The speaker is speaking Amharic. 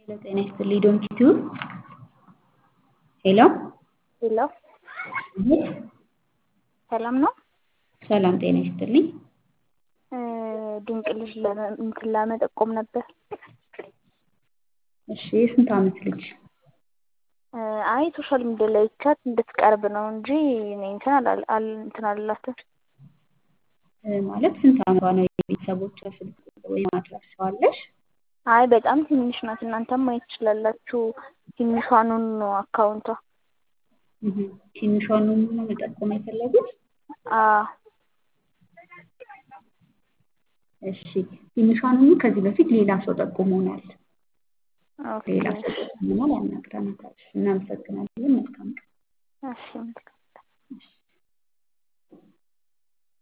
ሄሎ ጤና ይስጥልኝ ዶንኪቱ ሄሎ ሄሎ አቤት ሰላም ነው። ሰላም ጤና ይስጥልኝ ድንቅ ልጅ እንትን ለመጠቆም ነበር። እሺ የስንት ዓመት ልጅ? አይ ሶሻል ሚዲያ ላይ ቻት እንድትቀርብ ነው እንጂ እኔ እንትን አላላትም። ማለት ስንት ዓመቷ ነው? የቤተሰቦቿ ስልክ ቁጥር ወይም አድራሻው አለሽ? አይ በጣም ትንሽ ናት። እናንተም ማየት ትችላላችሁ። ትንሿን ነው አካውንቷ። ትንሿን ነው መጠቆም የፈለጉት? አዎ እሺ ትንሿን ከዚህ በፊት ሌላ ሰው ጠቁሞናል። ኦኬ ሌላ ሰው ጠቁሞናል፣ አናግረናታል። እናመሰግናለን። መልካም ቀን። እሺ